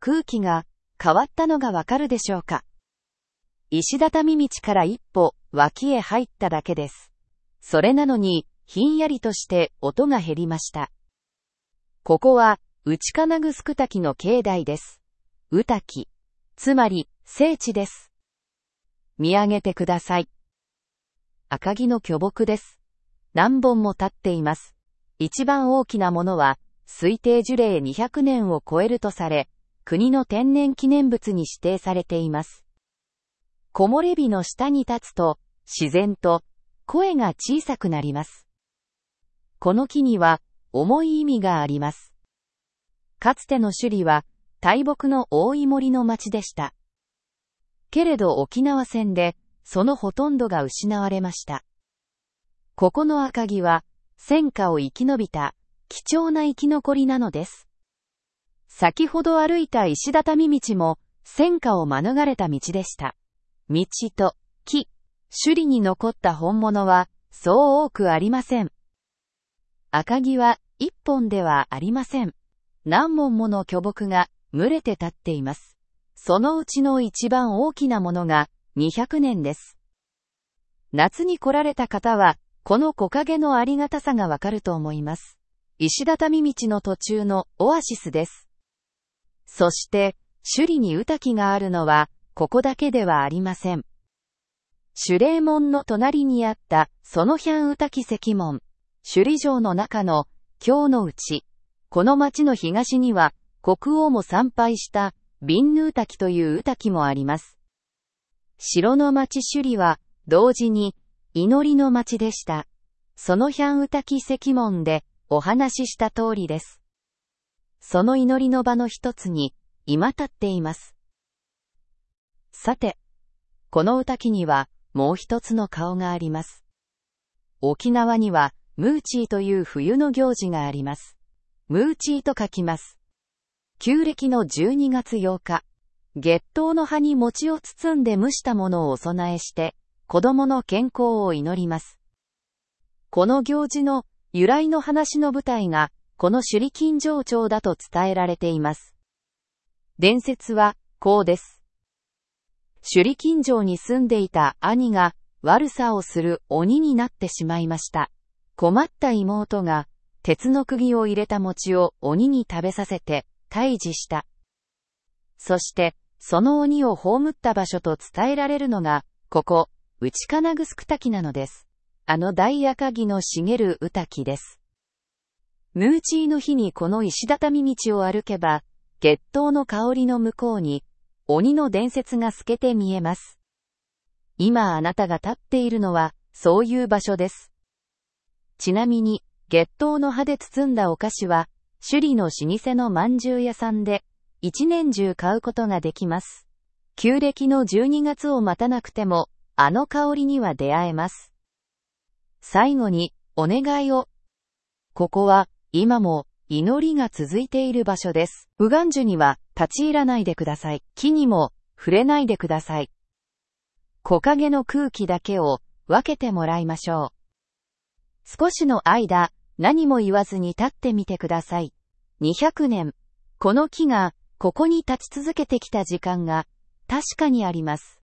空気が変わったのがわかるでしょうか。石畳道から一歩脇へ入っただけです。それなのに、ひんやりとして音が減りました。ここは、内金城滝の境内です。宇滝。つまり、聖地です。見上げてください。赤城の巨木です。何本も立っています。一番大きなものは、推定樹齢200年を超えるとされ、国の天然記念物に指定されています。木漏れ日の下に立つと、自然と声が小さくなります。この木には重い意味があります。かつての首里は大木の多い森の町でした。けれど沖縄戦でそのほとんどが失われました。ここの赤城は戦火を生き延びた貴重な生き残りなのです。先ほど歩いた石畳道も戦火を免れた道でした。道と木、首里に残った本物はそう多くありません。赤城は一本ではありません。何本もの巨木が群れて立っています。そのうちの一番大きなものが200年です。夏に来られた方は、この木陰のありがたさがわかると思います。石畳道の途中のオアシスです。そして、首里に宇滝があるのは、ここだけではありません。守礼門の隣にあったそのヒャン宇滝石門、首里城の中の京の内、この町の東には国王も参拝したビンヌ宇滝という宇滝もあります。城の町首里は同時に祈りの町でした。そのヒャン宇滝石門でお話しした通りです。その祈りの場の一つに今立っています。さて、この宇滝にはもう一つの顔があります。沖縄にはムーチーという冬の行事があります。ムーチーと書きます。旧暦の12月8日、月桃の葉に餅を包んで蒸したものをお供えして、子供の健康を祈ります。この行事の由来の話の舞台が、この首里金城町だと伝えられています。伝説は、こうです。首里金城に住んでいた兄が悪さをする鬼になってしまいました。困った妹が鉄の釘を入れた餅を鬼に食べさせて退治した。そしてその鬼を葬った場所と伝えられるのがここ内金城滝なのです。あの大赤城の茂る宇滝です。ムーチーの日にこの石畳道を歩けば月桃の香りの向こうに鬼の伝説が透けて見えます。今あなたが立っているのは、そういう場所です。ちなみに、月桃の葉で包んだお菓子は、首里の老舗の饅頭屋さんで、一年中買うことができます。旧暦の12月を待たなくても、あの香りには出会えます。最後に、お願いを。ここは、今も、祈りが続いている場所です。右岸樹には立ち入らないでください。木にも触れないでください。木陰の空気だけを分けてもらいましょう。少しの間、何も言わずに立ってみてください。200年、この木がここに立ち続けてきた時間が確かにあります。